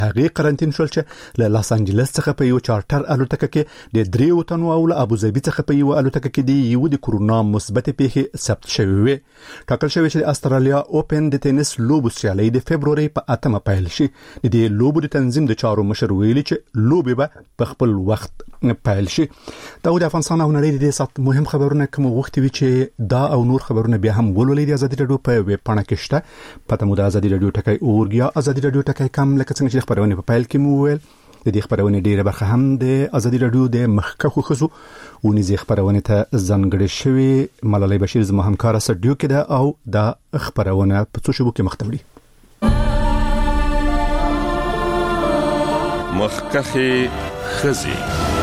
هغه قرنټین شول چې له لاس انجلس څخه په یو چارټر الوتکه کې د 3 تنو او له ابوظبي څخه په یو الوتکه کې دی یو د کورونا مثبت پیښه ثبت شوی وي. ټاکل شوی چې استرالیا اوپن د ټینس لوبو سیالي د فبرवरी په 8 پیل شي. د دې لوبو د تنظیم د چارو مشر ویلي چې لوبي به په خپل وخت پیل شي. دا د افغانستان او نړۍ د سات مهم خبرونه کوم وخت وی چې دا او نور خبرونه بیا هم ولولې د ازادي رادیو په ویب پاڼه کې شته. پته مو د ازادي رادیو ټکي اورګیا ازادي رادیو ټکي کم لکه څنګه چې خبرونه په پیل کې مو ویل. د دې خبرونه ډیره برخه هم د ازادي رادیو د مخکخو خزو ونیزي خبرونه ته ځانګړې شوی. ملالۍ بشیر زموږ همکار سټډیو کې ده او دا خبرونه په څو شبکو کې مختوي. مخکخه خزي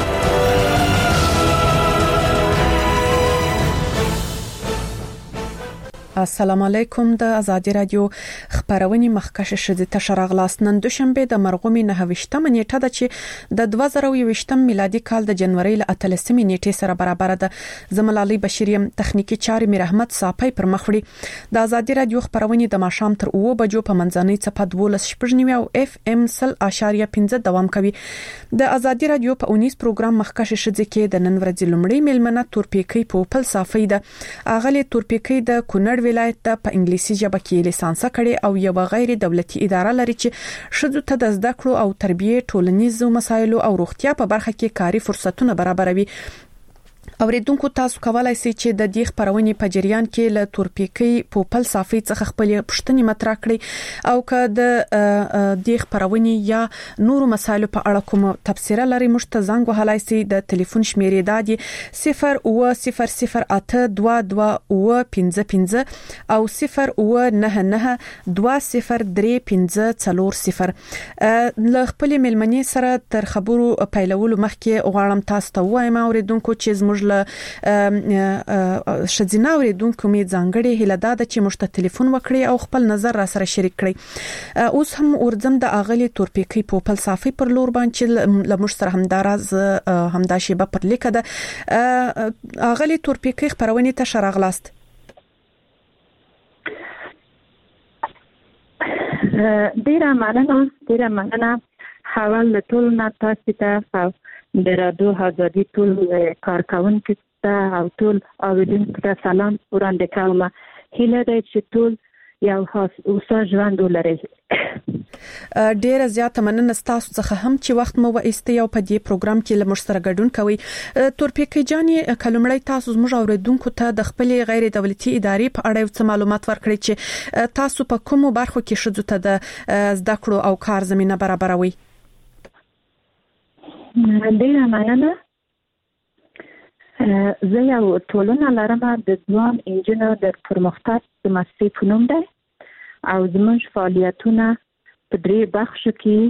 السلام علیکم. د ازادي رادیو خبرونه مخکشه شدي تشرغلاس نن دوشنبه د مرغومي 9 نیټه ده چې د 2020 میلادي کال د جنوري ل 13 نیټه سره برابر ده. زملالي بشریم تخنیکی چارې میر احمد صافی پر مخوړي. د ازادي رادیو خبرونه د ماشام تر 2 بجو په منځنۍ صفه 12 او اف ام 0.5 دوام کوي. د ازادي رادیو په 19 پروګرام مخکشه شدي کې د نن ورځې لومړی میلمنه تورپیکی په پل صافی ده. اغلی تورپیکی د کونړ ولایت ته په انګلیسي ژبه کې لیسانس کړي او یو غیر دولتي اداره لري چې شذو ته د زده کړو او تربیه ټولنیزو مسایلو او روغتیا په برخه کې کاري فرصتونه برابروي. اوریدونکو تاسو کولای شئ چې د دې خبرونې په جریان کې له تورپیکی په پل صافی څخه خپل پوښتنې مطرح کړئ او که د دې خبرونې یا نورو مسایلو په اړه کوم تفسیر لري مشته زنګ وهلای شئ. د ټلیفون شمیرې دادی 020002255 او 099203540. له خپل ملمنې سره تر خبرو پیلولو مخکې غواړم تاسو ته وایم اوریدونکو چې زموږ شذینا اوریدونکو می ځانګړي هله داده چې مشته ټلیفون وکړي او خپل نظر را سره شریک کړي. اوس هم ورځم د اغلی تورپیکی په پل صافی پر لور باندې لمش سره همداراز همدا شیبه پر لیکه ده. اغلی تورپیکی خبرونه ته شرغلاست. ډیره مننه حوال ټول نه تاسو ته د رادیو ازادي ټول کارکونکو ته او ټول اوریدونکو ته سلام وړاندې کوم. هیله ده چې ټول یو اوسه ژوند ولري. ډیره زیاته مننه تاسو څخه هم چې وخت مو وایسته یو په دې پروګرام کې لمر سره ګډون کوي. تورپیکی جاني کلمړی تاسو زموږ اوریدونکو ته د خپل غیر دولتي ادارې په اړه څه معلومات ورکړئ چې تاسو په کومو برخو کې شذو ته د زده کړو او کار زمينه برابروي. ډیره مننه. زه یو ټولنه لرم د ځوان انجینر د پرمختګ د مسیر په نوم ده او زموږ فعالیتونه په 3 بخشو کې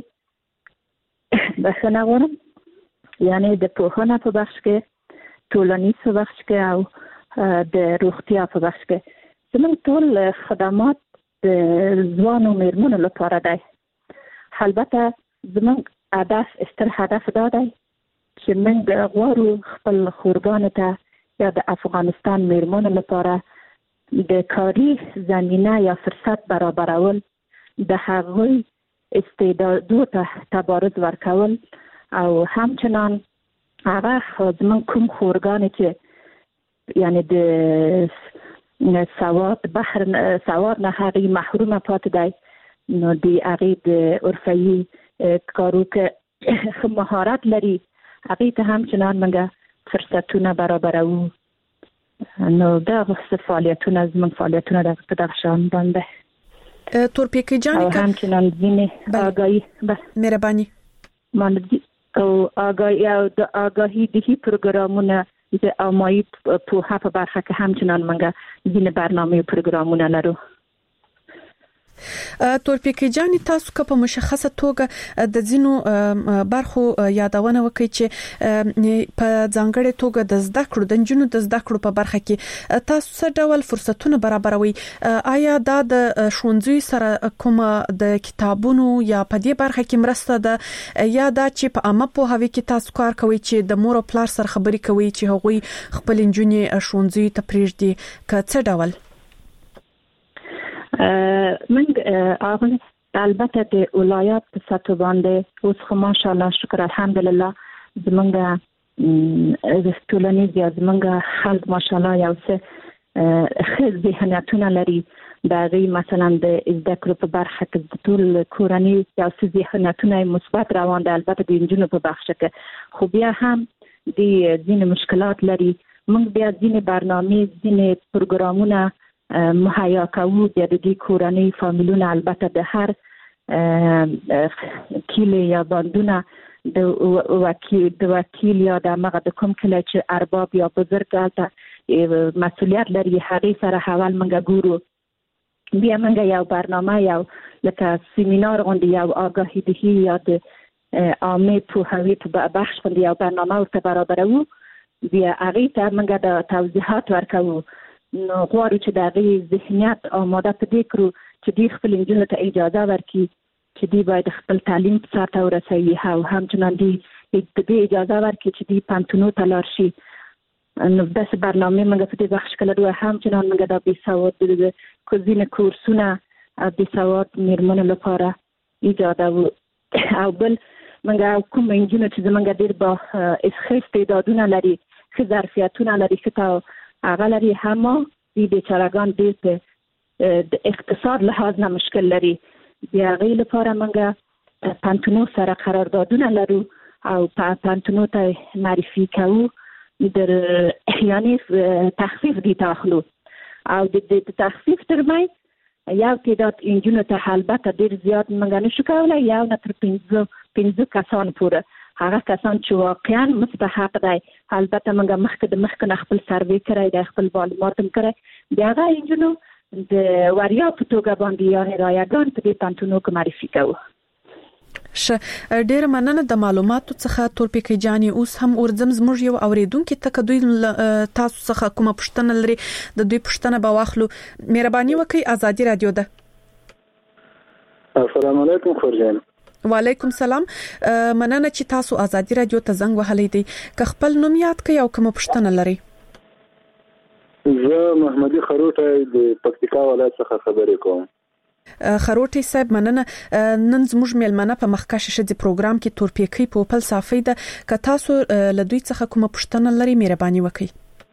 بسنه غواړم. یعنی د پوهنه په بخش کې، ټولنیز په بخش کې او د روغتیا په بخش کې. زموږ ټول خدمات د ځوانو میرمنو لپاره ده. البته زموږ ستر هدف دا دی چې موږ غواړو خپل خورګانو ته یا د افغانستان میرمنو لپاره د کاري زمینه یا فرصت برابرول، د هغوی استعدادو ته تبارز ورکول او همچنان هغه زموږ کوم خورګانو چې یعنی د سواد نه هغوی محرومه پاتې دی نو د هغوی د عرفي کارو که مهارت لري هغوی ته همچنان موږ فرصتونه برابرو. نو دا فعالیتونه زموږ فعالیتونه په دغه شان باندې. تورپیکی جان او همچنان ځینې آگاهی مهرباني او آگاهی او د آگاهی دهی پروګرامونه د عامه پوهه په برخه کې همچنان موږ ځینې برنامه پروګرامونه لرو. تورپیکی جان تاسو که په مشخصه توګه د ځینو برخو یادونه وکړئ چې په ځانګړي توګه د زده کړو د جنونو د زده کړو په برخه کې تاسو څه ډول فرصتونه برابروي؟ آیا دا د ښوونځي سره کوم د کتابونو یا په دې برخه کې مرسته ده یا دا چې په عامه پوهاوي کې تاسو کار کوي چې د مور او پلار سره خبرې کوي چې هغوی خپل انجونې ښوونځي ته پریږدي که څه ډول؟ من البته د ولایت په سطح باندې اوس خو ماشاءالله شکر الحمدلله زمونږ ټولنیز یا زمونږ خلک ماشاءالله یو څه ذهنیتونه لري د غي مثلا د زده کړو په برخه کې د ټول کورنۍ یو څه ذهنیتونه مثبت روان دي البته د انجونو په بخش کې خو بیا هم د ځینې مشکلات لري موږ بیا ځینې برنامه ځینې پروګرامونه مهیا کوو د دې کورنۍ فامیلونه البته د هر کلی یا باندونه د وکیل یا د مغه د کوم کله چې ارباب یا بزرګ ته مسؤلیت لري هغه سره حوال منګه ګورو بیا منګه یو برنامه یو لکه سیمینار غونډه یو آگاهی دهی یا د عامه پوهاوی په بخش باندې یو برنامه ورته برابرو بیا هغه ته منګه د توضیحات ورکوو نو غواړو چې د هغه ذهنیت آماده پدې کړو چې دوی خپل انجونو ته اجازه ورکړي چې دوی باید خپل تعلیم سره ورسوي او همچنان دوی د اجازه ورکړي چې دوی پانتونو ته لاړ شي نو داسې برنامه موږ په دې بخش کې لرو همچنان موږ د بېسواد د کوزینه کورسونه د بېسواد میرمنو لپاره ایجاد او بل موږ کوم انجونو چې زمونږ ډېر با استعدادونه لري ښه ظرفیتونه لري ښه هغه لري هم د بیچارهګان ډېر د اقتصاد لحاظ نه مشکل لري بیا غي لپاره موږ پانتونو سره قراردادونه لرو او پانتونو ته معرفي کوو در یعنی تخفیف دي تاخلو او د تخفیف ترمنځ یو تعداد انجونو ته البته ډېر زیات موږ نشو کولای یو نه تر 15 کسان پورې هغه کسان چې واقعا مستحق دی البته موږ مخکې خپل سروې کړی د خپل معلومات هم کړی بیا هغه انجونو د وړیا په توګه باندې یعنی رایګان په دې پانتونو کې معرفي کوو ډېر مننه د معلوماتو څخه تورپیکي جاني اوس هم ورځم زموږ یو اوریدونکو ته دوی تاسو څخه کومه پوښتنه لري د دوی پوښتنه به واخلو مهرباني وکړئ ازادي رادیو ده السلام علیکم خورجان وعلیکم سلام مننه چې تاسو ازادي رادیو ته زنګ وهلی دی که خپل نوم یاد کړئ او کومه پوښتنه لري زه محمدي خروټی د پکتیکا ولایت څخه خبرې کوم خروټی صاحب مننه نن زموږ میلمنه په مخکشه شدي پروګرام کې تورپیکي په خپل صافي ده که تاسو له دوی څخه کومه پوښتنه لري مهرباني وکړئ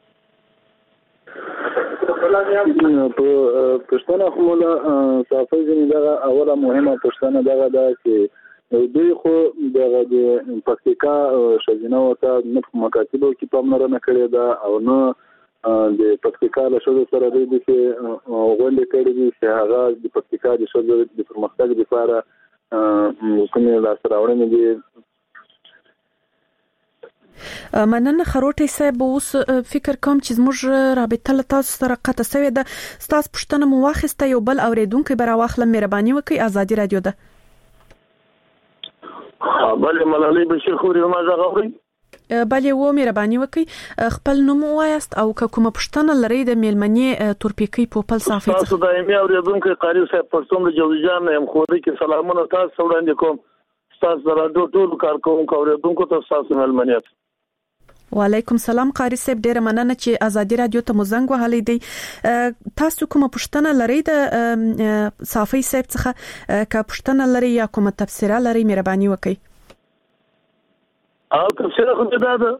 په پښتنه خو له صافي ځینې دا اوله مهمه پښتنه دا ده چې دوی خو د پکتیکا شزینه وته نه مکاتبو کې پاملرنه کړې ده او نه د پکتیکا له شوه سره د دې غونډې کړې دي چې هغه د پکتیکا د شوه د پرمختګ لپاره کومې لاسراوړنې دي مننه خروټی صاحب اوس فکر کوم چې زموږ رابطه له تاسو سره قطع شوې ده تاسو پوښتنه مو واخیسته یو بل اوریدونکو به راوخله مهرباني وکړئ ازادي رادیو ده بله ملالۍ بشیر خوري ما زغوري بله و مهرباني وکړئ خپل نوم وایست او کومه پوښتنه لري د میلمنې تورپیکي په خپل صافي څخه تاسو دایمي اوریدونکو قاری صاحب پښتون د جوزجان هم خوري کې سلامونه تاسو وړاندې کوم تاسو د راډیو ټول کارکونکو اوریدونکو ته تاسو ملمنیت وعلیکم سلام قاری صاحب ډیره مننه چې ازادي رادیو ته مزنګ وهلی دی تاسو کومه پوښتنه لرئ د صافي صاحب څخه که پوښتنه لرئ یا کومه تفسیره لرئ مهرباني وکړئ او تفسیره خو دا ده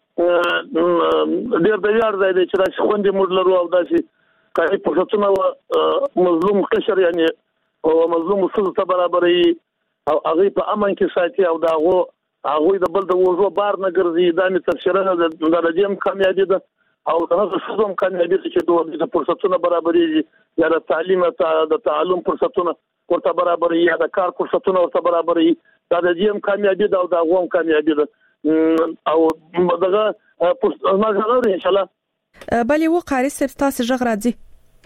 ډیر د یار ځای دی چې دا خوندې موږ لرو او داسې کاري فرصتونه مظلوم قشر یعنی او مظلوم څه ته برابرې او هغه په امن کې ساتي او دا هغه د بل د وژو بار نه ګرځي دا می تفسیره د درجه کامیابی ده او هغه څه هم کامیابی چې دوه د فرصتونو برابرې یا د تعلیم د تعلم فرصتونه ورته برابرې یا د کار فرصتونه ورته برابرې دا د جیم کامیابی ده او دا غوم کامیابی ده او دغه ما غواړم ان شاء الله بلې و قاری صاحب تاسو ژغ راځي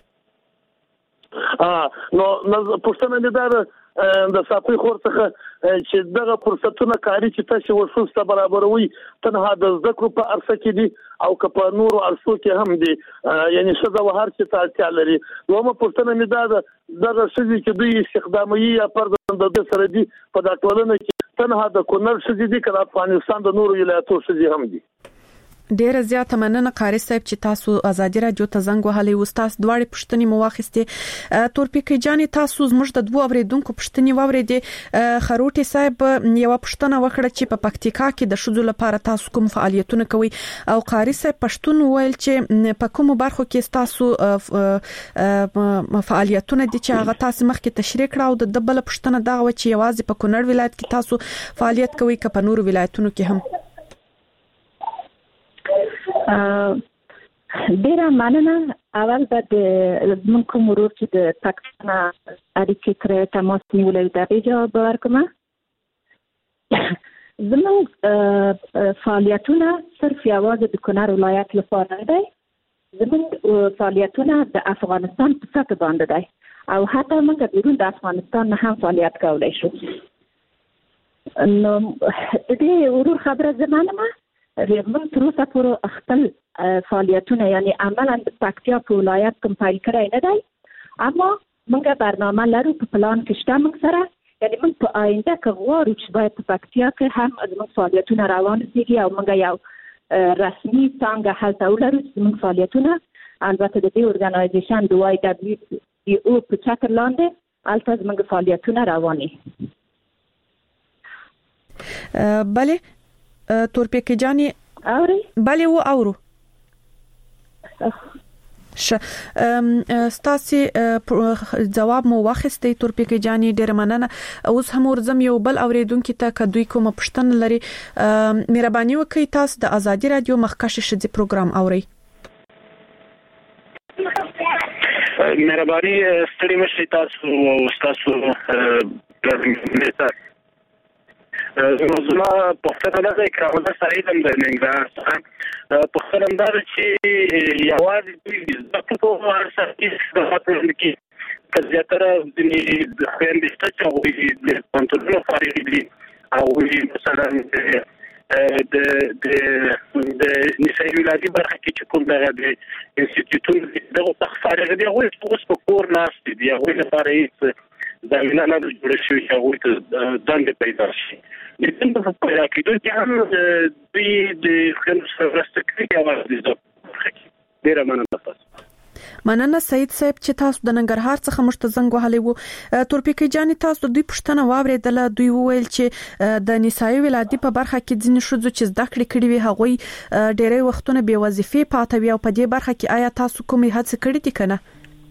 نو پښتنه دې دا د صافي خور څخه چې دغه فرصتونه کاری چې تاسو ورسوسته برابروي تنها د ذکر په ارسه کې دي او که په نورو ارسو کې هم دي یعنی څه د هر څه تاړتیا لري نو پښتنه مې دا دغه څه چې دوی استخدامي یا پر د سره دي په داټولنه کې تنها د کونړ څه دي که افغانستان د نورو ولایتونو څه هم دي ډیره زیاته مننه قاری صاحب چې تاسو ازادي رادیو ته زنګ وهلی و. تاسو دواړي پښتني مو واخیسته. تورپیکي جاني تاسو زموږ د دوه اوریدونکو پښتني واوریدې. خروټي صاحب یو پښتنه وکړه چې په پکتیکا کې د شذو لپاره تاسو کوم فعالیتونه کوي او قاری صاحب پښتون ویل چې په کوم برخو کې تاسو فعالیتونه دي چې هغه تاسو مخکې تشریح کړه او د بل پښتنه دا و چې یوازې په کونړ ولایت کې تاسو فعالیت کوي که په نورو ولایتونو کې هم. ډیره مننه. اول د زموږ کوم ورور چې د پاکستان اړیکې سره تماس نیولې د جواب ورکوم. زموږ فعالیتونه صرف یوازې د کونړ ولایت لپاره نه دي. زموږ فعالیتونه د افغانستان په سطح باندې دي او حتی موږ بیرون د افغانستان نه هم فعالیت کولای شو. نو د دې ورور خبره زمانه موږ تر اوسه پورې خپل فعالیتونه یعنی عملاً د پکتیا په ولایت کوم پیل کړی نه دی، اما موږ برنامه لرو په پلان کې شته موږ سره. یعنی موږ په آینده کې غواړو چې باید په پکتیا کې هم زموږ فعالیتونه روان شي او موږ یو رسمي څنګه هلته ولرو چې موږ فعالیتونه البته د دې ارګنایزیشن د YWDO په چتر لاندې هلته زموږ فعالیتونه روان دي. بله تورپیکي جاني اوري؟ بله و اورو. ستاسي جواب مو واخستې تورپیکي جاني ډېر مننه. اوس هم ورزم یو بل اوریدونکو ته کدوې کوم پښتنه لري مهرباني وکړئ تاسو د ازادي رادیو مخکشه شدي پروګرام اوري. مهرباني ستړي مشي تاسو او تاسو زما پښتنه ده کراوله سره دم د ننګرهار څخه پښتنه ده چې یوازې د په ورسره کې د خاطر کې کزیاتره د خويندې چې او د کنټرول فارغ دي او مثلا د نسایي ولادي برخه کې چې کوم دغه د انسټیټیوټ دغه تخفارغ دي هغه اوس په کور ناس دي هغه لپاره هیڅ دا وینا نه جوړ شوی هغه ته دند پیدا شي. د دند په پیدا کېدو کې هم دوی د خلکو سره ورسته کوي او د ډیره مننه سید صاحب چې تاسو د ننګرهار څخه مشتزنګ وهلی وو. تورپیکي جاني تاسو دوی پښتنه واوریدله دوی وویل چې د نسایي ولادي په برخه کې ځینې شذو چې زده کړې کړې وي هغوی ډېری وختونه بې وظیفې پاتې وي او په دې برخه کې آیا تاسو کومې هڅې کړې دي کنه؟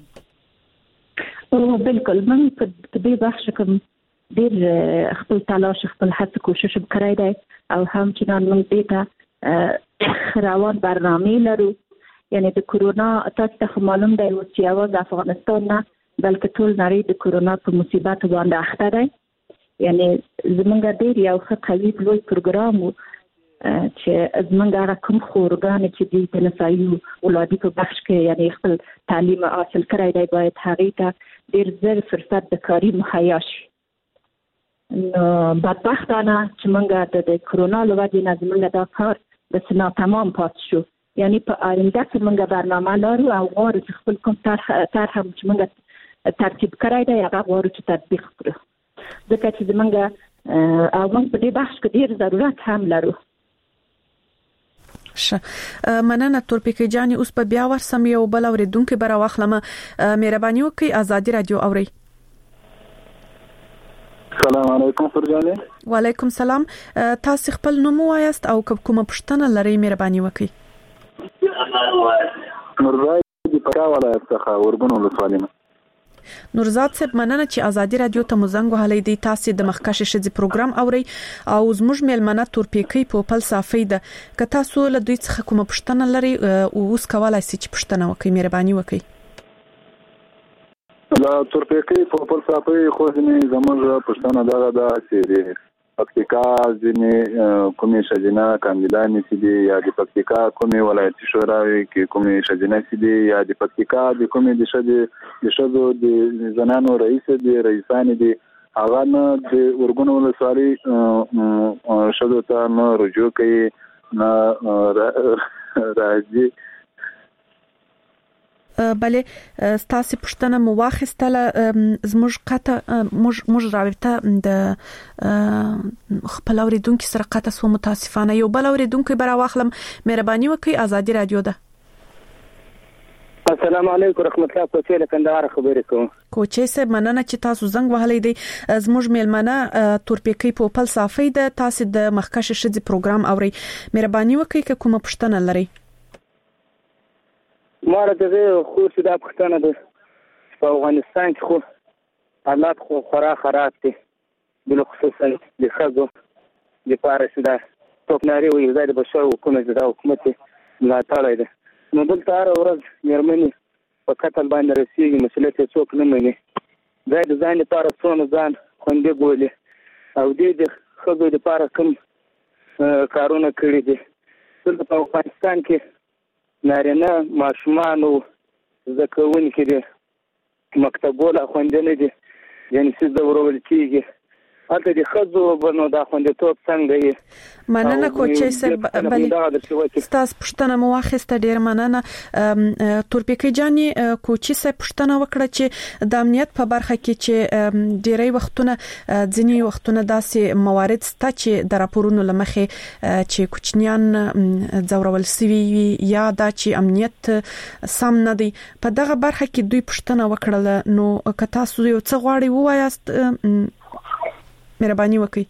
بالکل من په دې بحث کوم ډېر خپل تلاش خپل هڅه کوشش وکړای دی او هم چې نن موږ دې ته روان برنامه لرو. یعنی د کورونا تاسو ته معلوم دی چې یوازې افغانستان نه بلکې ټول نړۍ د کورونا په مصیبت باندې اخته دی. یعنی زمونږ ډېر یو ښه قوي لوی پروګرام چې زمونږ هغه کوم خورګان چې د تنسایي ولادي په بخش کې یعنی خپل تعلیم حاصل کړی دی باید هغه ته ډېر زر فرصت د کاری مهیا شي. نو بدبختانه چې موږ د کورونا له وجې نه زمونږ دا کار د سنا تمام پات شو. یعنی په آینده کې موږ برنامه لرو او غواړو چې خپل کوم طرح چې موږ ترتیب کړی دی هغه غواړو چې تطبیق کړو ځکه چې موږ او موږ په دې بحث کې ډېر ضرورت هم لرو. مننه تورپیکي جاني. اوس په بیا ورسم یو بل اوریدونکو بر واخلم. مهرباني وکړئ ازادي رادیو اوري. السلام علیکم فرجانه. وعلیکم السلام. تاسو خپل نوم وایست او کومه پښتنه لري مهرباني وکړئ. نورزاد دی پکا ولایت څخه ورګونو ولسوالۍ. نورزاد صاحب مننه چې ازادي رادیو ته مزنګ وهلی دی. تاسو د مخکشه شدي پروګرام اوري او زموږ میلمنه تورپیکي په فلسفه ده که تاسو له دوی څخه کومه پښتنه لري او اوس کولای شئ چې پښتنه وکړئ مهرباني وکړئ. لا تورپیکي په فلسفه خو زموږ پښتنه دا چې پکتیکا ځینې کومې شجنه کاندیدانې چې دي یا د پکتیکا کومې ولایتي شوراوي کې کومې شجنه چې دي یا د پکتیکا د کومې د شذو د زنانو رئیسان دي هغه نه د ورګونو ولسوالۍ شذو ته نه رجوع کوي نه راځي. بله ستاسو پښتنه مو واخیستله زموږ قطه موږ رابطه د خپل اوریدونکو سره قطه سو متاسفانه یو بل اوریدونکو برا واخلم مهرباني وکړئ آزادي رادیو ده. السلام علیکم رحمت الله کوچې له کندهار خبرې کوم. کوچې صاحب مننه چې تاسو زنګ وهلې دی. زموږ میلمنه تورپیکۍ په خپل صافي ده تاسو د مخکشه شدي پروګرام اوري مهرباني وکړئ که کومه پښتنه لري. ماره دغه خو دا پښتنه ده په افغانستان کې خو حالات خو خراب دي بل خصوصا د خزو د پارس ده توپناري وي د بشر حکومت د حکومت لا تعالی ده نو دلته هر ورځ یرمني په قتل باندې رسیږي مسلې ته څوک نه مني دا د ځان لپاره څونه ځان خوندې ګولې او د خزو لپاره کوم کارونه کړی دي دلته په افغانستان کې نارینه ماشومان او زکوونکي دي مکتبونه خوندې نه دي یعنی څه د ورول کېږي هلته د خزو بنو دا خوندیتوب څنګه یې مننه کوچې صاحب بلې ستاسو پښتنه مو واخیسته ډیر مننه تورپیکۍ جاني کوچې صاحب پښتنه وکړه چې د امنیت په برخه کې چې ډیری وختونه ځینی وختونه داسې موارد سته چې د راپورونو لمخې چې کوچنیان ځورول سوي یا دا چې امنیت سم نه دی په دغه برخه کې دوی پښتنه وکړه نو که تاسو یو څه غواړئ ووایاست مهرباني وکړئ.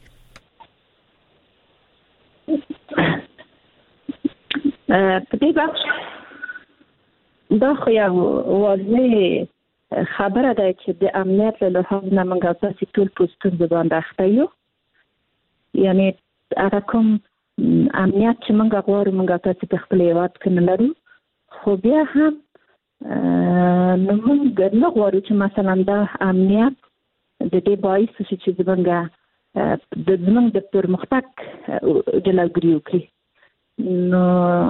په دې بخش دا خو یو واضح خبره ده چې د امنیت له لحاظ نه موږ تاسو ټول پوسټون باندې اخته یو یعنی هغه کوم امنیت چې موږ غواړو موږ تاسو په خپل هیواد کې نه لرو خو بیا هم نو موږ نه غواړو چې مثلا دا امنیت د دې باعث شي چې زمونږ د پرمختګ جلوګیري وکړي نو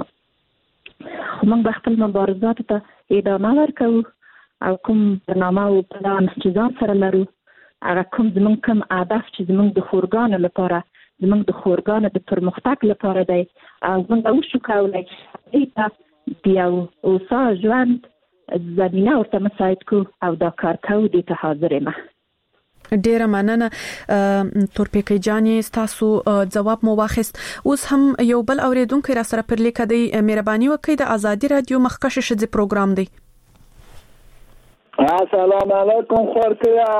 موږ خپل مبارزات ته ادامه ورکوو او کوم برنامه او پلان چې ځان سره لرو هغه کوم زمونږ کوم هدف چې زمونږ د خورګانو لپاره زمونږ د خورګانو د پرمختګ لپاره دی او موږ وشو کولای چې د یو اوسا ژوند زمینه ورته مساعد کو او دا کار کوو دې ته حاضر یم. ډیره مننه تورپیکۍ جاني تاسو جواب مو واخیست. اوس هم یو بل اوریدونکو را سره پر لیک دی مهرباني وکړئ د آزادي رادیو مخکشه شدي پروګرام دی. السلام علیکم خورتیا.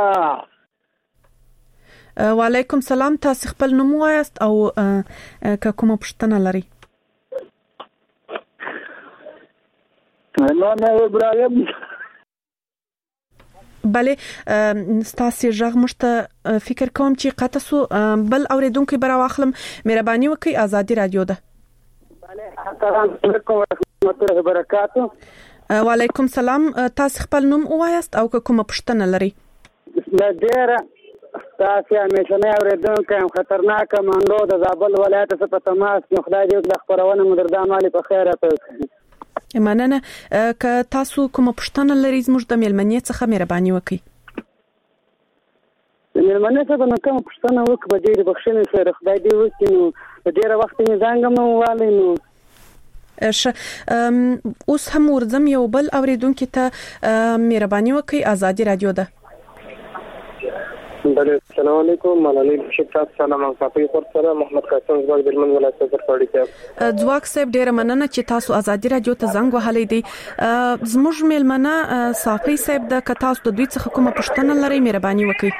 وعلیکم سلام تاسو خپل نوم وایاست او که کومه پوښتنه لري. نو ابراهیم بله ستاسو ژغ مشته فکر کوم چې قطسو بل اوریدونکو برا واخلم مهرباني وکړئ آزادي رادیو ده. بله السلام علیکم ورحمت الله وبرکاتہ. وعلیکم سلام تاسو خپل نوم وایاست او که کومه پوښتنه لري. ډیره تاسو همیشه نه اوریدونکو خطرناک منډو د زابل ولایت څخه په تماس کې خدای دې د خبرونه مدردامالي په خیره ته مننه که تاسو کومه پوښتنه لرئ زموږ د میلمنې څخه مهرباني وکړئ. د میلمنې څخه کومه پوښتنه وکړه د دې بخښنې سره خدای دې وکړي نو په ډیره وخت نه ځانګم والي نو اوس هم ورزم یو بل اوریدونکو ته مهرباني وکړئ آزادي رادیو ده. بله السلام علیکم ملالۍ بشکات سلام صافي خور سره محمد قاسم زواج دلمن ولایت څخه پړی ته ځواک صاحب ډیره مننه چې تاسو آزادي رادیو ته زنګ وهلې دي. زموږ میلمنه صافي صاحب د کتاس د دوی څخه کومه پوښتنه لري مهرباني وکړئ.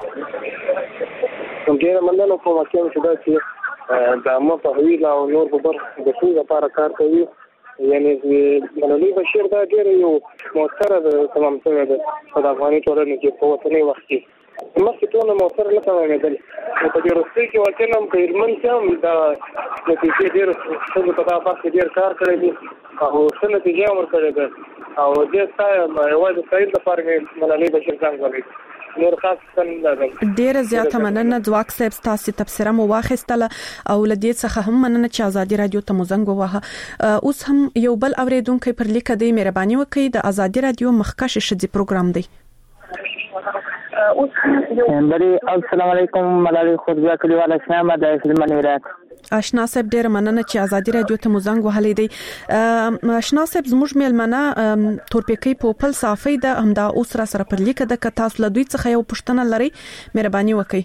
ډیره مننه په واقع چې دا چې د مو په هیله او نور په برخه د ټول لپاره کار کوي یعنی ملالۍ بشیر دا ډیره یو موثره تمام شوی ده په افغاني ټولنه کې په وطني وخت کې مخکې ټول موثر نه کېدل او په دې وروسته کې وکړم په علمن کې هم دا نتیجې ډېر څه په تاسو باندې ډېر کار کړی دي او څه نتیجې ورکړې ده او دې ځای یوازې سید لپاره ملالۍ بشیر څنګه غوړي نور خاص څنګه ډېر زیاته مننه ځواک صاحب تاسو تبصره مو واخیستله او لدې څخه هم مننه چې آزادي رادیو ته مزنګ ووهه. اوس هم یو بل اوریدونکو پر لیک دی مهرباني وکړئ د آزادي رادیو مخکشه شدي پروګرام دی. بری السلام علیکم ملالۍ خورزیا کلیواله شنامه د هلمند ولایت. آشنا صاحب ډیر مننه چې ازادي رادیو ته مزنګ وهلې دی. آشنا صاحب زموږ میلمنه تورپیکی پوپل صافی د همدا اوس را سره پر لیکه د تاسو له دوی څخه یو پوښتنه لري مهرباني وکړئ.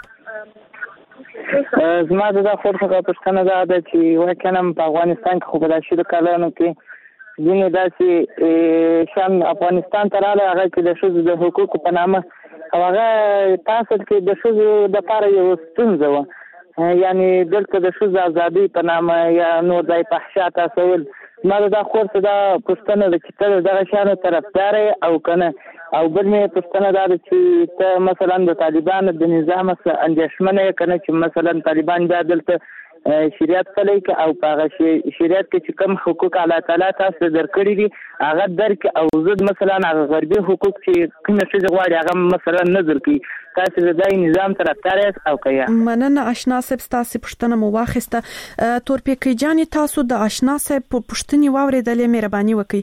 زما د خورڅه پوښتنه ده چې واکه په افغانستان کې خو د شیدو کالانو کې ځینې داسې شان افغانستان ته راغله هغه کې د ښځو د حقوقو په نامه هغه تاسو کې د ښځو د لپاره یو ستونزه و، یعنی دلته د ښځو ازادي په نامه یا نور ځای فحشا تاسول. ما دا خورڅه دا پوښتنه ده چې ته دغه شانو طرفدار او کنه، او بل مې پوښتنه ده چې ته مثلا د طالبانو د نظام څخه اندېښمنه یې کنه چې مثلا طالبان دا دلته شریعت پلی کې او په شریعت کې چې کوم حقوق الله تعالی تاسو درکړي دي هغه درک او زد مثلا هغه غربي حقوق چې کوم څه غواړي هغه مثلا نظر کوي تاسو د دې نظام طرفدار او کیا. مننه آشنا صاحب تاسو پوښتنه مو واخیسته. تورپیکی جان تاسو د آشنا صاحب پوښتنې واوریدلې مهرباني وکړئ.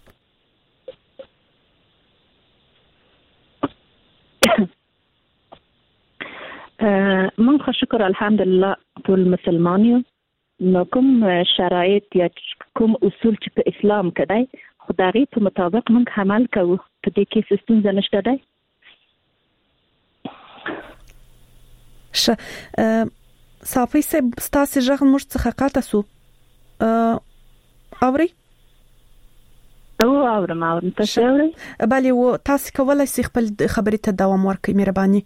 من خو شکر الحمدلله ټول مسلمان یو، نو کوم شرایط یا کوم اصول چې په اسلام کې دی خدای په مطابق موږ عمل کوو، په دې کې ستونزه نشته دی. صافی صاحب تاسو ژغ موږ څخه قاطع سو اوري اورم تاسو اوري بله و تاسو کولای شئ خپل خبرې ته دوام ورکړئ مهرباني.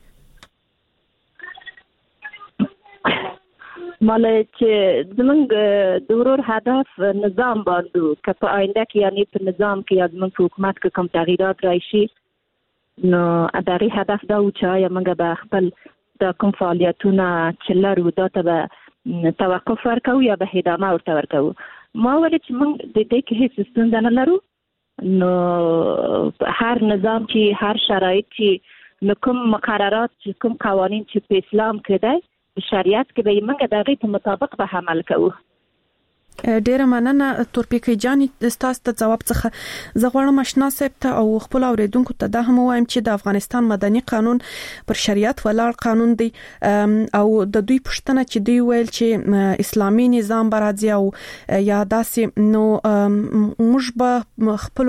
ماله چې زمونږ د ورور هدف نظام باندې که په آینده کې یعنی په نظام کې یا زمونږ په حکومت کې کوم تغییرات راشي نو اداري هدف دا و چې یا موږ به خپل د کوم فعالیتونه چې لرو دا ته به توقف ورکوو یا به ادامه ورته ورکوو. ما ویل چې موږ د دې کې هیڅ ستونزه نه لرو، نو هر نظام چې هر شرایط چې کوم مقررات چې کوم قوانین چې په اسلام کې دی شریعت کې به موږ د هغې په مطابق به عمل کوو. ډیره مننه تورپیکی جان تاسو ته جواب څخه. زه غواړم آشنا صاحب ته او خپل اوریدونکو ته دا هم وایم چې د افغانستان مدني قانون پر شریعت ولاړ قانون دی او د دوی پوښتنه چې دوی ویل چې اسلامي نظام برازي او یا داسې نو موږ به خپل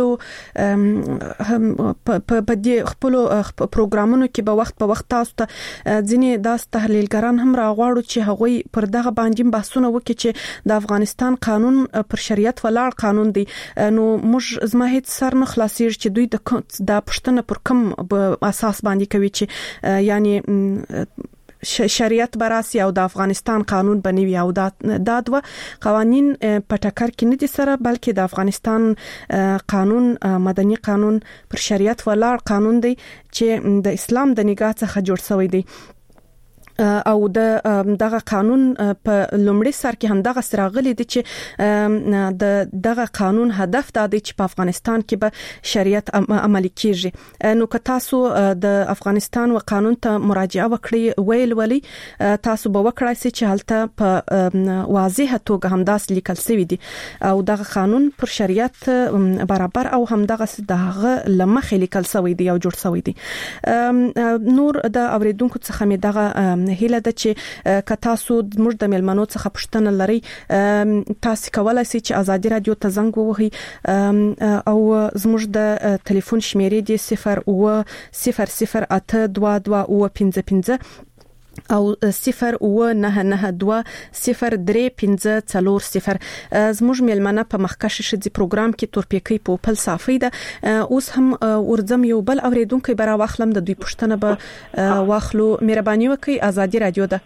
په دې خپل پروګرامونو کې به وخت په وخت تاسو ته ځینې داس تحلیلګران هم راغواړو چې هغوی پر دغه باندې بحثونه وکړي چې د افغانستان قانون پر شریعت ولاړ قانون دی. نو موږ زما هیڅ سر نه خلاصيږي چې دوی د پښتنه پر کوم اساس باندې کوي چې یعنی شریعت براسي او د افغانستان قانون بنوي او دا دوه قوانين په ټکر کې نه دي سره، بلکې د افغانستان قانون مدني قانون پر شریعت ولاړ قانون دی چې د اسلام د نگاه څخه جوړ شوی دی او دغه قانون په لومړي سر کې هم دغه سراغلي دي چې دغه قانون هدف دا دی چې په افغانستان کې به شریعت عملي کیږي. نو که تاسو د افغانستان و قانون ته مراجعه وکړئ ویلي تاسو به وکړئ چې هلته په واضحه توګه هم داس لیکل شوی دي او دغه قانون پر شریعت برابر او هم دغه لمخې لیکل شوی دی او جوړ شوی دی. نور د اوریدونکو څخه مې دغه هیله ده چې که تاسو موږ د میلمنو څخه پوښتنه لرئ تاسو کولای شئ چې ازادي رادیو ته زنګ ووهئ او زموږ د ټلیفون شمیرې دی 020082255 او 099203540. زموږ میلمنه په مخکښ شدي پروګرام کې تورپیکی پوپل صافی ده. اوس هم ورځم یو بل اوریدونکو برا واخلم د دوی پوښتنه به واخلو. مهرباني وکړئ ازادي رادیو ده.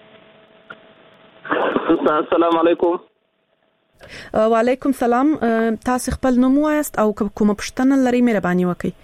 السلام علیکم. وعلیکم سلام. تاسو خپل نوم وایست او کومه پوښتنه لرئ مهرباني وکړئ.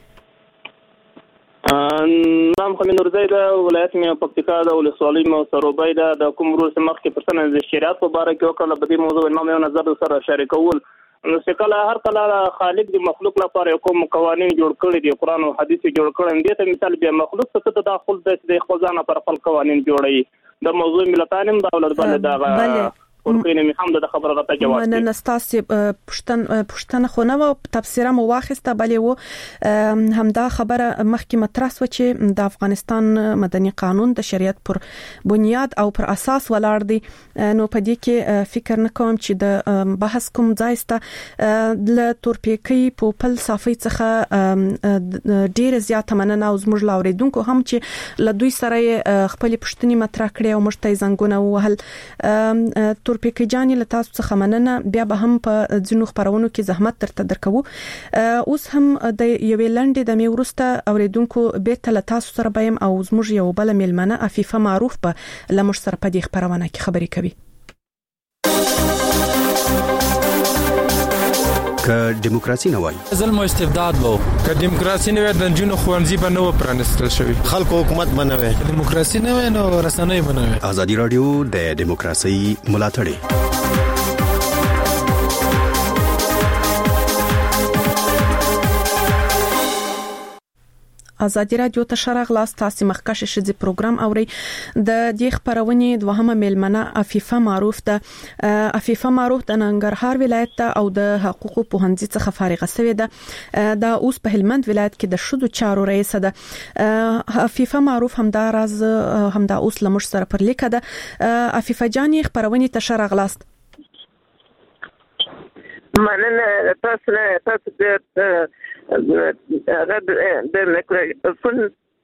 نام خو نور زید ولایت مې پکتیکا د ولسوالۍ مو سروبای د کوم روز مخ کې پرسنه د شریعت په اړه کې وکړه په دې موضوع نام یو نظر سره شریکول. نو څکله هر کله خالق د مخلوق لپاره کوم قوانين جوړ کړی دي قرآن او حديث جوړ کړی دي ته مثال به مخلوق څه تداخل د خزانه پر خپل قوانين جوړي د موضوع ملتانم د اولاد باندې دا ورکوي نه هم د خبره راته جواب ورکړي. من نستاسي پښتنه خو نه و تفسیر مو واخسته بلې و همدا خبره مخکې مترس و چې د افغانستان مدني قانون د شریعت پر بنیاد او پر اساس ولاړ دی. نو په دې کې فکر نه کوم چې د بحث کوم ځایسته ل تورپیکی په پل صافي څخه ډیر زیات مننه او زموږ لاوریدونکو هم چې له دوی سره خپل پښتني مطرح کړي او مشته زنګونه وهل. تورپیکی جان له تاسو څخه مننه. بیا به هم په ځینو خبرونو کې زحمت ترته درکو. اوس هم د یوې لنډې د میورسته اوریدونکو بیرته له تاسو سره بیم او زموږ یو بل میلمنه عفیفه معروف په لمر سره په دې خبرونه کې خبرې کوي. که دیموکراسي نه وای ظلم او استبداد وو، که دیموکراسي نه وای د جنونو خوانځي به نه پرانستل شوی، خلکو حکومت بنوي، دیموکراسي نه وای نو رسنۍ بنوي. ازادي رادیو د دیموکراسي ملاتړ. ازادي رادیو ته شرغ لاس تاسو مخکشه شذ پروګرام اوري. د دې خبرونې دوهمه میلمنه عفیفه معروف ده. عفیفه معروف د ننګرهار ولایت ته او د حقوقو پوهنځي څخه فارغه شوې ده. دا اوس په هلمند ولایت کې د شذو چارو رئیس ده. عفیفه معروف هم دا راز هم دا اوس لمش سره پر لیکه ده. عفیفه جانی خبرونې ته شرغ لاس. مننه تاسو د میکروفون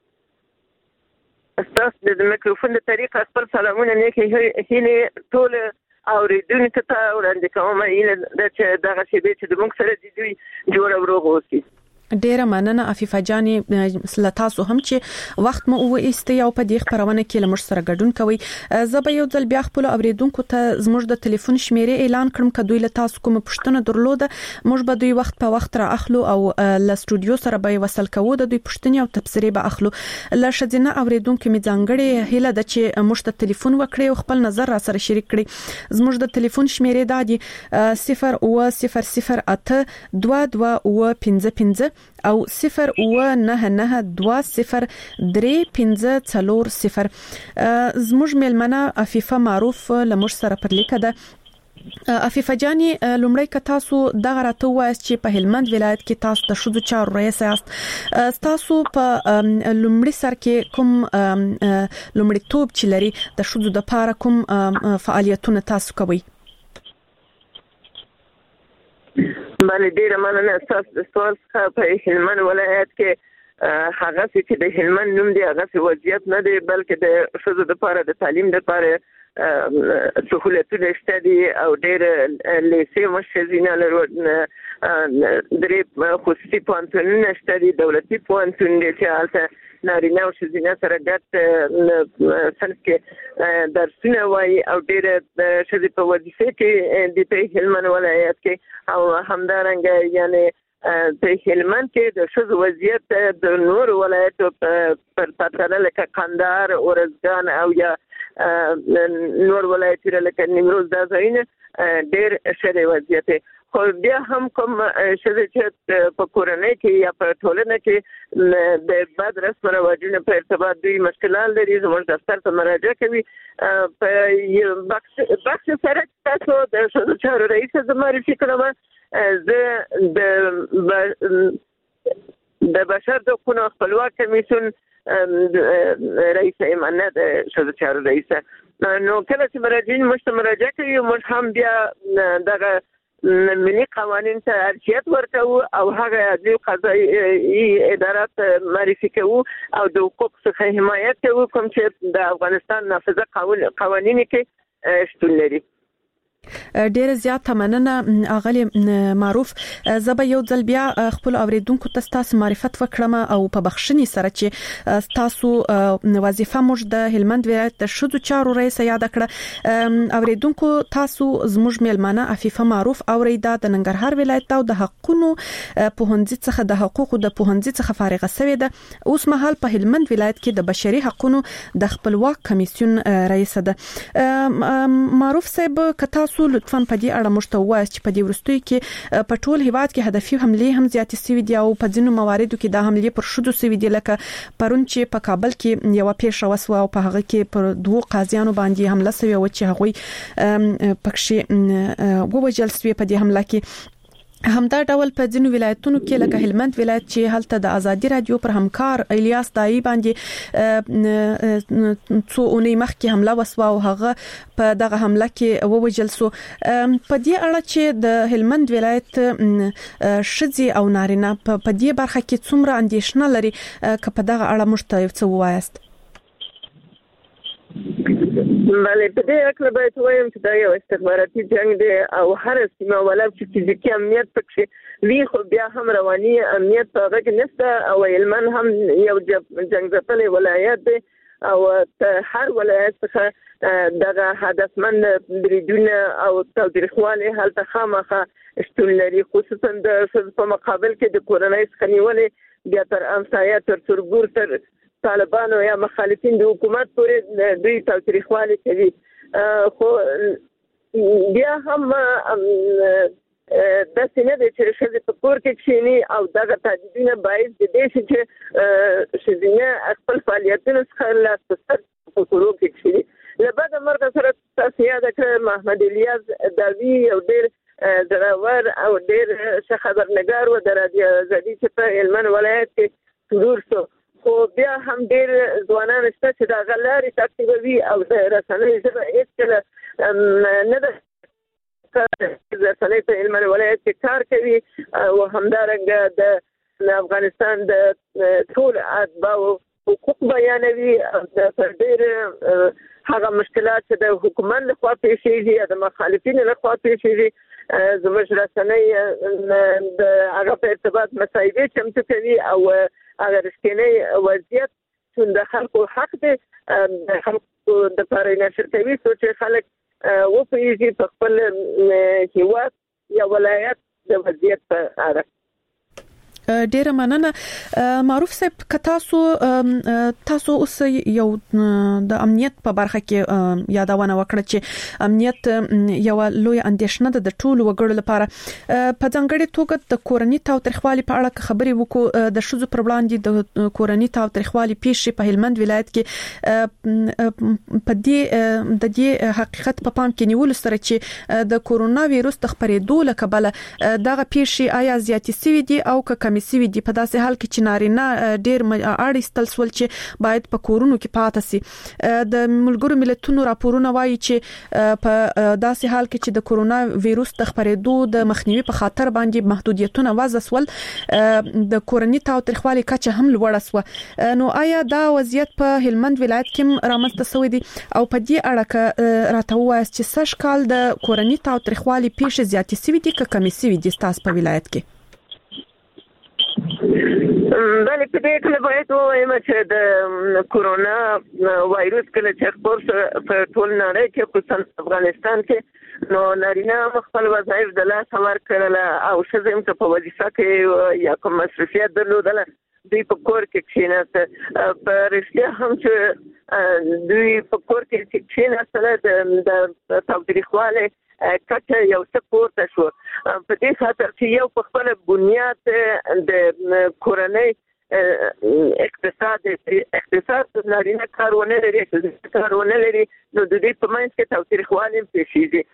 د طریقه خپل سلامونه نه کوي هله ټول اوریدونکو ته وړاندې کوم چې دغه شی چې د موږ سره د دوی جوړ او روغ اوسي. ډیره مننه عفیفه جانی. تاسو هم چې وخت مو وایسته او په دې خبرونه کې لمر سره ګډون کوي. زه به یو ځل بیا خپل اوریدونکو ته زموږ د ټلیفون شمیرې اعلان کړم که دوی له تاسو کوم پوښتنه درلوده. موږ به دوی وخت په وخت را اخلو او له سټوډیو سره به وصل کوو. د دوی پوښتنې او تبصرې به اخلو. له شذینه اوریدونکو می ځانګړي هله د چې موږ ته ټلیفون وکړي او خپل نظر را سره شریک کړي. زموږ د ټلیفون شمیرې دادي 08008 2255 او 09920 350. زموږ میلمنه عفیفه معروف لمر سره پر لیکه ده. عفیفه جانی لومړی که تاسو دغه راته وایست چې په هلمند ولایت کې تاسو د شذو چارو رئیس یاست، تاسو په لومړي سر کې کوم لومړیتوب چې لري د شذو د پاره کوم فعالیتونه تاسو کوي؟ باندې ډیره مننه. تاسو د سوال څخه په هلمند ولایت کې هغه چې د هلمند نوم دی هغه وضعیت نه دی بلکې د شذو لپاره د تعلیم لپاره سہولتونه شته دي او ډېر لیسې مشزینه لرو درې خصوصي پوهنتونونه شته دي دولتي پوهنتون دي چې هلته نارینه او ښځینه سره ګډ صنف کې درسونه وایي او ډېر ښځې په وظیفه کې دي په هلمند ولایت کې او همدارنګه یعنی په هلمند کې د ښځو وضعیت د نور ولایتو پر پرتله لکه کندهار ارزګان او یا نور ولایتونه لکه نیمروز دا ځایونه ډېر ښه وضعیت دی. خو بیا هم کوم ښځې چې په کورنۍ کې یا په ټولنه کې د بد رسم و رواجونو په ارتباط دوی مشکلات لري زموږ دفتر ته مراجعه کوي. په بخش سره تاسو د ښځو چارو رئیس زه معرفي کړم. زه د بشر د حقوقو خپلواک کمیسیون رئیس ایمانه د ښځو چارو رئیسه. نو کله چې مراجعین موږ ته مراجعه کوي موږ هم بیا دغه ملي قوانین ته ارجحیت ورکوو او هغه عدلي قضایي ادارات معرفي کوو او د حقوق څخه حمایت کوو کوم چې د افغانستان نافذه قوانین کې شتون لري. ډیر زیات مننه اغلی معروف. زه به یو ځل بیا خپل اوریدونکو ته تاسو معرفت وکړم او په بخښنې سره چې تاسو وظیفه موږ د هلمند ولایت د شذو چارو رئیس یاد کړه. اوریدونکو تاسو زموږ میلمنه عفیفه معروف اوریدا د ننګرهار ولایت او د حقوقو پوهنځي څخه د حقوقو د پوهنځي څخه فارغه شوې ده. اوس مهال په هلمند ولایت کې د بشري حقوقو د خپلواک کمیسیون رئیس ده. معروف صاحب که تاسو لطفاً په دې اړه موږ ته ووایئ چې په دې وروستیو کې په ټول هیواد کې هدفي حملې هم زیاتې شوې دي او په ځینو مواردو کې دا حملې پر شدو شوې دي، لکه پرون چې په کابل کې یو پیښه وسوه او په هغه کې پر 2 قاضیانو باندې حمله شوې و چې هغوی پکښې ووژل شوي په دې حمله کې. همدا ډول په ځینو ولایتونو کې لکه هلمند ولایت چې هلته د ازادي رادیو پر همکار الیاس دای باندې څو اونۍ مخکې حمله وسوه او هغه په دغه حمله کې ووژل شو. په دې اړه چې د هلمند ولایت شذي او نارینه په دې برخه کې څومره اندېښنه لري که په دغه اړه موږ ته څه ووایاست؟ بله، په دې اړه باید وایم چې دا یو استخباراتي جنگ دی او هر سیمه ولر چې فزیکي امنیت پکې وی خو بیا هم رواني امنیت په هغه کې نشته او هلمند هم یو جنگ ځپلی ولایت دی او هر ولایت څخه دغه هدفمند بریدونه او تاوتریخوالي هلته خامخا شتون لري، خصوصا د په مقابل کې د کورنۍ څخه نیولې بیا تر امسایه تر سرګور تر طالبانو یا مخالفین د حکومت پورې دوی تاوتریخوالي کوي. خو بیا هم د سینې د چرشه په کور کې کښینی او دغه تهدیدونه باعث د دې چې شذینه خپل فعالیتونه څخه لا ستر په کورو کې کښینی. لبعد مرګ سره تاسو یاد کړئ محمد الیاس داوی او ډېر ډراور او ډېر خبرنګار و د رادیو آزادي چې په هلمند ولایت کې حضور شو، خو بیا هم ډېر ځوانان شته چې دا غلاري تعقیبوي او د رسنیو ژبه هیڅکله نه ده رسنۍ په هلمند ولایت کې کار کوي او همدارنګه د افغانستان د ټول اتباعو حقوق بیانوي او د ډېر هغه مشکلات چې د حکومت لخوا پیښیږي یا د مخالفینو لخوا پیښیږي زموږ رسنۍ د هغه په ارتباط مصاحبې چمتو کوي او هغه رښتینی وضعیت چې د خلکو حق دی د خلکو د لپاره نشر کوي چې خلک وپوهیږي په خپل هیواد یا ولایت د وضعیت په اړه. ډیره مننه معروف صاحب، که تاسو اوس یو د امنیت په برخه کې یادونه وکړه چې امنیت یو لوی اندېښنه ده د ټولو وګړو لپاره، په ځانګړي توګه د کورنۍ تاوتریخوالي په اړه خبرې وکړو. د ښځو پر وړاندې د کورنۍ تاوتریخوالي پیښې په هلمند ولایت کې په دې حقیقت په پام کې نیول سره چې د کورونا وایروس د خپرېدو له کبله دغه پیښې آیا زیاتې شوې دي او که کمیسي دي، په داسې حال کې چې نارینه ډېر اړ ایستل سول چې باید په کورونو کې پاتې سي. د ملګرو ملتونو راپورونه وایي چې په داسې حال کې چې د کورونا وایروس د خپرېدو د مخنیوي په خاطر باندې محدودیتونه وضع سول، د کورنۍ تاوتریخوالي کچه هم لوړه سوه. نو آیا دا وضعیت په هلمند ولایت کې رامنځته شوی دی او په دې اړه راته ووایاست چې سږ کال د کورنۍ تاوتریخوالي پیښې زیاتې شوې دي که کمې شوې دي ستاسو په ولایت کې؟ بله، په دې کې باید ووایم چې د کورونا وایروس کله چې خپور شو په ټول نړۍ کې خصوصا افغانستان کې، نو نارینه خپل وظایف د لاس ورکړل او ښځې هم په وظیفه کې یا کوم مصرفیت درلودل دوی په کور کې کښېناست. په رښتیا هم چې دوی په کور کې کښېناستل د تاوتریخوالي کچه یو څه پورته شو، په دې خاطر چې یو په خپل بنیاد د کورنۍ اقتصاد نارینه کارونه لري کارونه لري، نو د دې په منځ کې تاوتریخوالي پیښیږي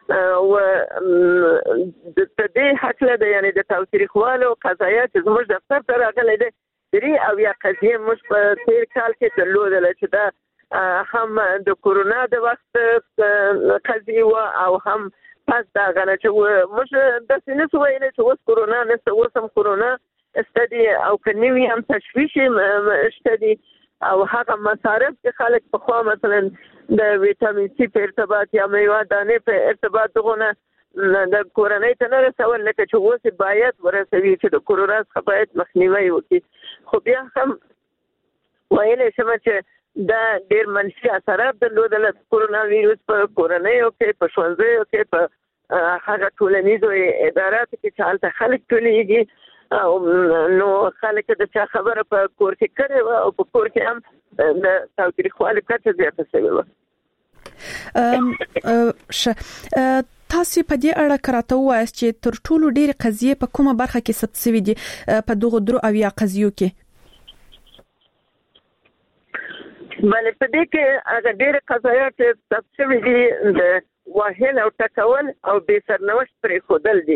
او د دې حقله ده، یعنی د تاوتریخوالو قضایا چې زموږ دفتر ته راغلی دی 3 او یا قضیه موږ په تیر کال کې درلودل چې دا هم د کورونا د وخت قضیه و او هم پس دا غنه چې موږ د سینې ویل چې اوس کورونا نشته، اوس هم کورونا استدي او کنيوي هم تشويش استدي او هغه مصارف چې خلک په خوا مثلا د ویټامین سي په ارتباط یا میوه دانه په ارتباط دغه د کورنۍ ته نه رسول لکه چې اوس باید ورسوي چې د کورونا څخه باید مخنیوي وکړي. خو بیا هم ویل شم چې دا ډېر منفي اثرات درلودل کورونا وایروس په کورنۍ او کې په ښوونځیو کې په هغه ټولنیزو اداراتو کې چې هلته خلک ټولېږي او نو خلک د چا خبره په کور کې کړې او په کور کې هم د تاوتریخوالي کچه زیاته شوې وه. تاسو په دې اړه کراته وایي چې تر ټولو ډېر قضیې په کومه برخه کې ثبت شوې دي په دغه درو او یا قضیو کې؟ بله په دې کې هغه ډېر قضایا چې ثبت شوي دي د واهل او ټکول او بې سرنوشت پرې ښودل دي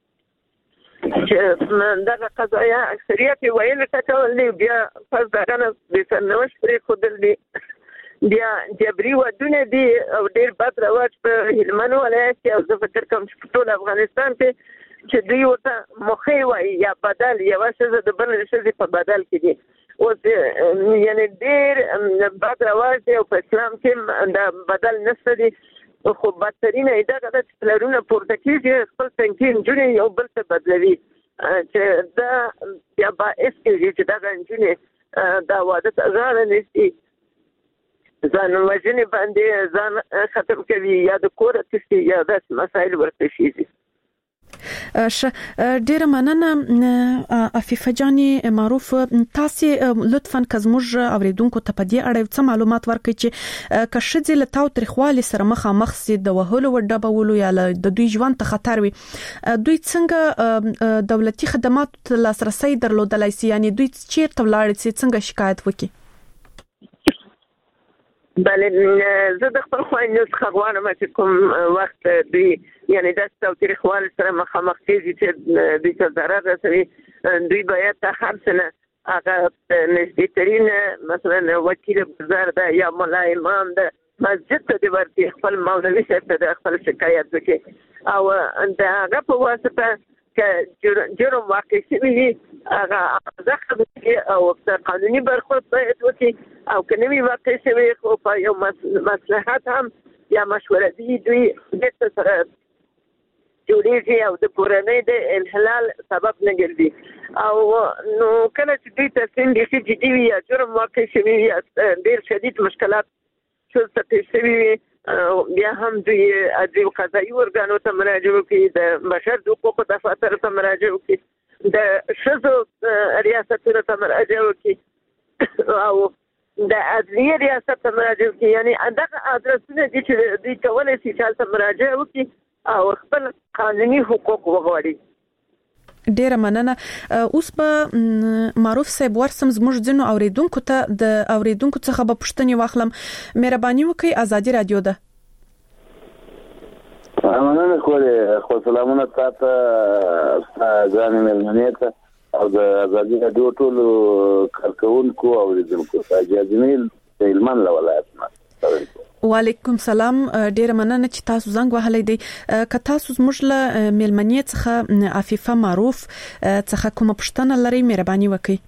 چې دغه قضایا اکثریت ویل ټکول دي، بیا پس دغه نه بې سرنوشت پرې ښودل دي، بیا جبري ودونه دي او ډېر بد رواج په هلمند ولایت کې او زه فکر کوم چې په ټول افغانستان کې چې دوی ورته مخې وایي یا بدل یوه ښځه د بلې ښځې په بدل کې دي. اوس یعنې ډېر بد رواج دی او په اسلام کې د بدل نشته دي، خو بدترینه یې دغه ده چې پلرونه پورته کېږي خپل تنکي نجونې یو بل ته بدلوي چې دا بیا باعث کېږي چې دغه نجونې دا واده ته غاړه نیسي، ځان وژنې باندې ځان ختم کوي یا د کوره تښتي یا داسې مسایل ورته شي. ډیره مننه عفیفه جانې معروف. تاسو لطفاً کزموږ اوریدونکو ته په دې اړه څه معلومات ورکړئ چې که ښځې له تاوتریخوالي سره مخامخ سي د وهلو او ډبولو یا د دوی ژوند ته خطر وي، دوی څنګه دولتي خدماتو ته لاسرسي درلودلای شي؟ یعنی دوی چیرته ولاړ شي، څنګه شکایت وکړي؟ بله زه د خپل خویندو څخه غواړم چې کوم وخت دوی یعنی د تاوتریخوالي سره مخامخ کېږي چې دوی ته ضرر رسوي، دوی باید د هر څه نه هغه نږدېترین مثلا وکیل ګزار ده یا ملا امام ده مسجد ته دې ورځي خپل مولوي صاحب ته د خپل شکایت وکړي او د هغه په واسطه که جرم واقع شوي وي هغه ځخه وکړي او قانوني برخورد باید وکړي او که نه وي واقع شوي خو په یو مصلحت هم یا مشورتي دوی بیرته سره جوړېږي او د کورنۍ د انحلال سبب نه ګرځي او نو کله چې دوی تصمیم بیخي جدي وي یا جرم واقع شوي وي یا ډېر شدید مشکلات ښځو ته پېښ شوي وي بیا هم دوی عدلي او قضایي ارګانو ته مراجعه وکړي، د بشر د حقوقو دفاتر ته مراجعه وکړي، د ښځو ریاستونو ته مراجعه وکړي او د عدلیه ریاست ته مراجعه وکړي. یعنې دغه ادرسونه دي چې دوی کولی شي چې هلته مراجعه وکړي او خپل قانوني حقوق وغواړي. ډیره مننه. اوس به معروف صاحب ورسم زموږ ځینو اوریدونکو ته د اوریدونکو څخه به پوښتنې واخلم. مهرباني وکړئ، ازادي رادیو ده. مننه خو سلامونه تاسو ځان مېلمنې ته او د ازادي رادیو ټول کارکونکو او اوریدونکو ته جمیل هلمند له ولایت نه. وعلیکم سلام. ډیره مننه چې تاسو زنګ وهلی دی. که تاسو زموږ له مېلمنې څخه عفیفه معروف څخه کومه پوښتنه لرئ مهرباني وکړئ.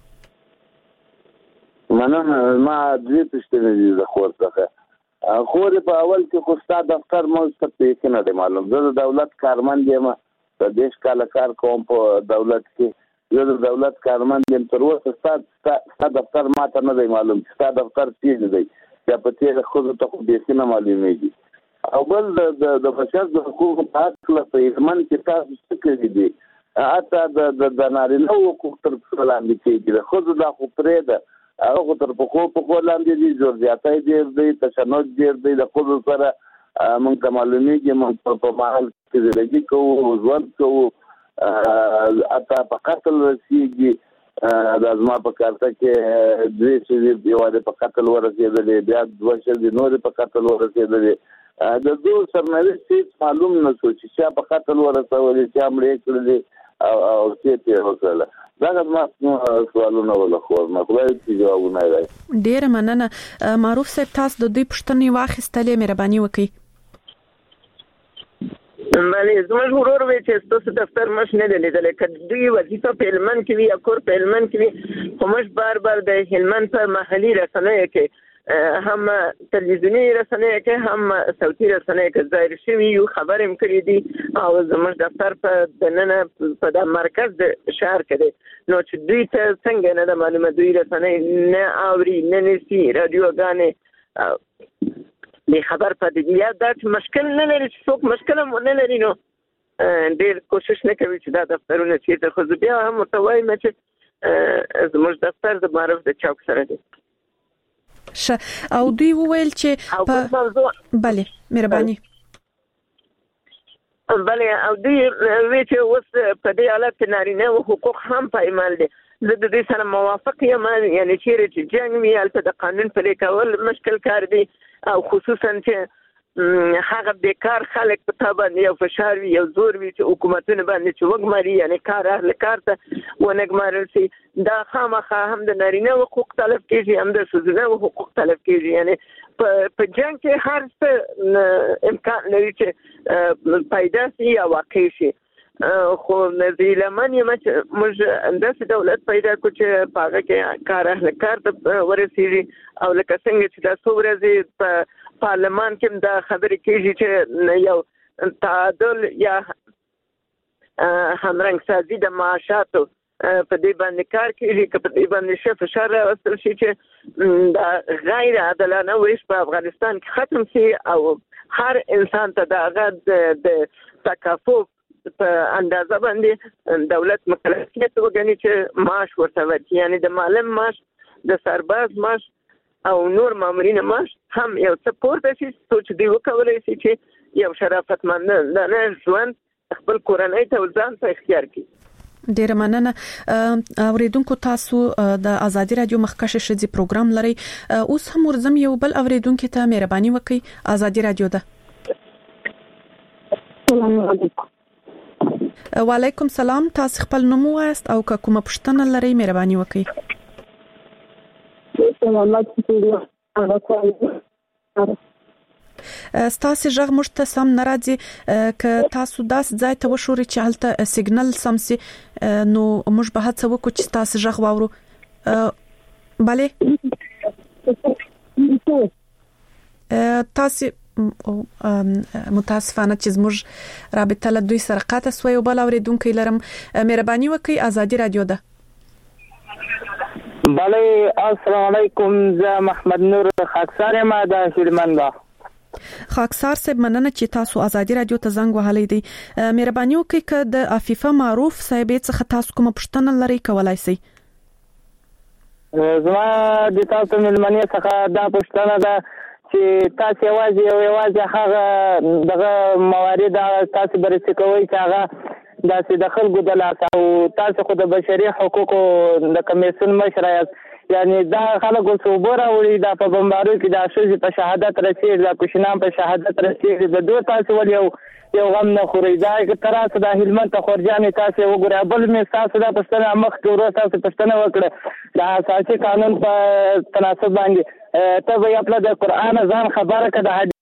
مننه. ما دوی پوښتنې دي د خور څخه. خور په اول کې خو ستا دفتر موږ ته پیښ نه دی معلوم. زه د دولت کارمند یم، په 10 کاله کار کوم په دولت کې. زه د دولت کارمند یم، تر اوسه ستا دفتر ما ته نه دی معلوم چې ستا دفتر چیرې دی یا په تېره ښځو ته خو بیخي نه معلومېږي. او بل د بشر د حقوقو په هکله په هلمند کې تاسو څه کړي دي؟ حتی د نارینه حقوق تر پښو لاندې کېږي، د ښځو دا خو پرېږده، هغه خو تر پښو لاندې دي، زورزیاتی ډېر دی، تشنج ډېر دی. د ښځو سره موږ ته معلومېږي موږ په محل کې زندګي کوو، ژوند کوو، حتی په قتل رسېږي. دا زما په کارته کې 2 ښځې یوازې په قتل ورسېدلې، بیا 2 ښځې نورې په قتل ورسېدلې. د دوی سرنوشت هېڅ معلوم نه شو چې چا په قتل ورسولې، چا مړې کړلې او څه تېر وکړله. دغه زما سوالونه وله خور نه، خدای چې جوابونه یې راکړي. ډېره مننه. معروف صاحب تاسو د دوی پوښتنې واخیستلې، مهرباني وکړئ. بله زموږ ورور وی چې ستاسو دفتر مش نه دی لیدلی، که دوی وظیفه په هلمند کې وي یا کور په هلمند کې وي، خو موږ بار بار د هلمند په محلي رسنیو کې هم تلویزیوني رسنیو کې هم صوتي رسنیو کې ظاهر شوي یو خبر هم کړي دي او زموږ دفتر په دننه په د مرکز د شهر کې دی. نو چې دوی ته څنګه نه ده معلومه، دوی رسنۍ نه اوري نه نیسي، راډیوګانې دې خبر پاتې یا دا چې مشکل نه لري چې څوک مشکل هم نه لري، نو ډېر کوشش نه کوي چې دا دفترونه چېرته. خو زه بیا هم ورته وایم چې زموږ دفتر د معروف د چوک سره دی. او دوی وویل چې بله مهرباني. بلې او دوی وی چې اوس په دې حالت کې نارینه او حقوق هم پایمال دي. زه د دې سره موافق یم، یعنی چې جنګ وي هلته د قانون پلي کول مشکل کار دی، او خصوصا چې هغه بیکار خلک په تا باندې یو فشار وي، یو زور وي چې حکومتونه باندې چې وګماري، یعنی کار اهل کار ته ونه ګمارل شي. دا خامخا هم د نارینه حقوق طلب کېږي، هم د ښځینه حقوق طلب کېږي. یعنی په جنګ کې هر څه امکان لري چې پیدا شي یا واقع شي، خو د لمن یم چې موږ داسې دولت پیدا کړو چې په هغه کې کار اهل کار ته ورسېږي. او لکه څنګه چې دا څو ورځې په پارلمان کې دا خبرې کېږي چې یو تعادل یا همرنګ سازي د معاشاتو په دې باندې کار کېږي، که په دې باندې ښه فشار راوستل شي چې دا غیر عادلانه ویش په افغانستان کې ختم شي، او هر انسان ته د هغه د تکافؤ په اندازه باندې دولت مکلفیت وګڼي چې معاش ورته ورکړي. یعنی د معلم معاش، د سرباز معاش او نور مامورین معاش هم یو څه پورته شي، چې دوی وکولی شي چې یو شرافتمندانه ژوند خپل کورنۍ ته ځان ته اختیار کړي. ډیره مننه. اوریدونکو تاسو د ازادي رادیو مخکشه شذي پروګرام لري. اوس هم ورزم یو بل اوریدونکو ته مهرباني وکړئ. ازادي رادیو ده. السلام علیکم. وعلیکم سلام. تاسو خپل نوم وایست او کومه پوښتنه لرئ مهرباني وکړئ. ستاسو ژغ موږ ته سم نه راځي. که تاسو داس ځای ته وشوري چې هلته سیګنل سم سي، نو موږ به هڅه وکړو چې تاسو ژغ واورو. bale تاسو متاسفانه چې زموږ رابطه له دوی سره قطع شوی او بل اوریدونکو لرم. مهرباني وکړئ. ازادي رادیو ده. بله السلام علیکم. زه محمد نور خاکسار یم د هلمند. خاکسار صاحب مننه چې تاسو ازادي رادیو ته زنګ وهلی دی. مهرباني وکړئ چې د عفیفه معروف صاحب څخه تاسو کومه پوښتنه لرئ کولای شئ. زما د تاسو ملمنې څخه دا پوښتنه ده چې تاسو یوازې هغه دغه موارد تاسو بررسي کوئ چې هغه داسې د خلکو د لاس، او تاسو خو د بشري حقوقو د کمیسیون مشر یاست. یعنی دا خلکو صوبه راوړي، دا په بمبارو کې دا ښځې په شهادت رسېږي، دا کوشنان په شهادت رسېږي، د دوی تاسو ولې یو غم نه خورئ؟ دا تر اوسه د هلمند ته خورجانې تاسو وګورئ. بل مې تاسو دا پوښتنه مخکې ورو تاسو پوښتنه وکړه د اساسي قانون په تناسب باندې، ته به یې خپله د قرآن ځان خبره کړه، د